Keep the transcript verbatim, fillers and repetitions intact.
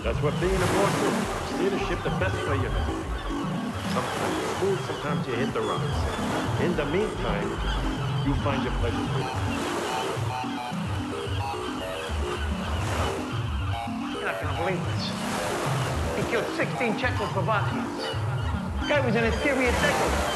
That's what being aboard do. Steer the ship the best way you can. Sometimes you're smooth, sometimes you hit the rocks. In the meantime, you find your pleasure through it. You're not gonna believe this. He killed sixteen Czechoslovakians. Guy was an interior decorator.